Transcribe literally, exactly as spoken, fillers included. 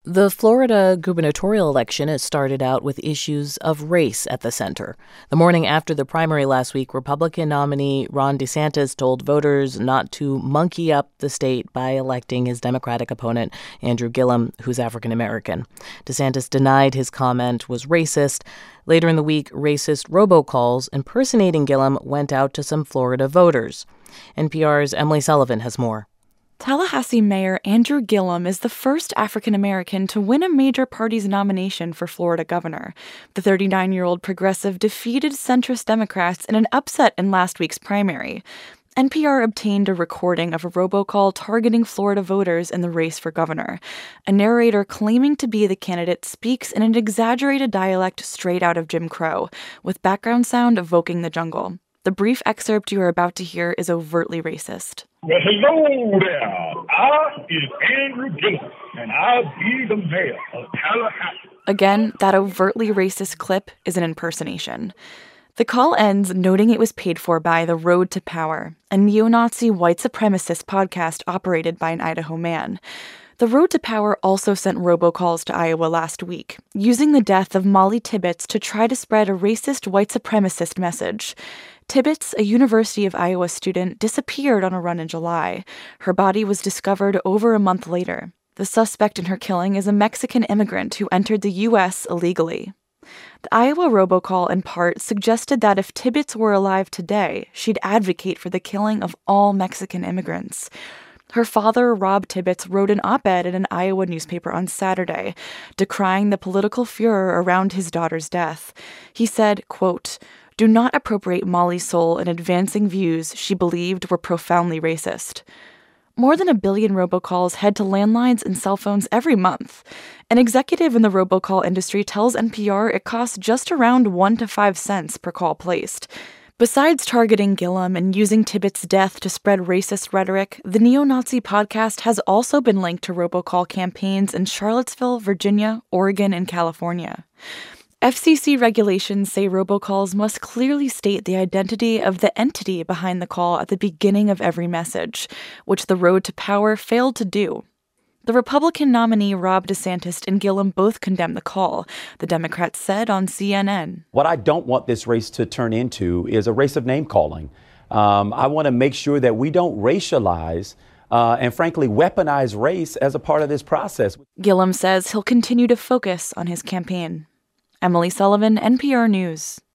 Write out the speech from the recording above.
The Florida gubernatorial election has started out with issues of race at the center. The morning after the primary last week, Republican nominee Ron DeSantis told voters not to monkey up the state by electing his Democratic opponent, Andrew Gillum, who's African American. DeSantis denied his comment was racist. Later in the week, racist robocalls impersonating Gillum went out to some Florida voters. N P R's Emily Sullivan has more. Tallahassee Mayor Andrew Gillum is the first African-American to win a major party's nomination for Florida governor. The thirty-nine-year-old progressive defeated centrist Democrats in an upset in last week's primary. N P R obtained a recording of a robocall targeting Florida voters in the race for governor. A narrator claiming to be the candidate speaks in an exaggerated dialect straight out of Jim Crow, with background sound evoking the jungle. The brief excerpt you are about to hear is overtly racist. Well, hello there. I is Andrew Gillum, and I be the mayor of Tallahassee. Again, that overtly racist clip is an impersonation. The call ends noting it was paid for by The Road to Power, a neo-Nazi white supremacist podcast operated by an Idaho man. The Road to Power also sent robocalls to Iowa last week, using the death of Molly Tibbetts to try to spread a racist white supremacist message. Tibbetts, a University of Iowa student, disappeared on a run in July. Her body was discovered over a month later. The suspect in her killing is a Mexican immigrant who entered the U S illegally. The Iowa robocall, in part, suggested that if Tibbetts were alive today, she'd advocate for the killing of all Mexican immigrants. Her father, Rob Tibbetts, wrote an op-ed in an Iowa newspaper on Saturday, decrying the political furor around his daughter's death. He said, quote, "Do not appropriate Molly's soul in advancing views she believed were profoundly racist." More than a billion robocalls head to landlines and cell phones every month. An executive in the robocall industry tells N P R it costs just around one to five cents per call placed. Besides targeting Gillum and using Tibbetts' death to spread racist rhetoric, the neo-Nazi podcast has also been linked to robocall campaigns in Charlottesville, Virginia, Oregon, and California. F C C regulations say robocalls must clearly state the identity of the entity behind the call at the beginning of every message, which the Road to Power failed to do. The Republican nominee Rob DeSantis and Gillum both condemned the call, the Democrats said on C N N. What I don't want this race to turn into is a race of name-calling. Um, I want to make sure that we don't racialize uh, and, frankly, weaponize race as a part of this process. Gillum says he'll continue to focus on his campaign. Emily Sullivan, N P R News.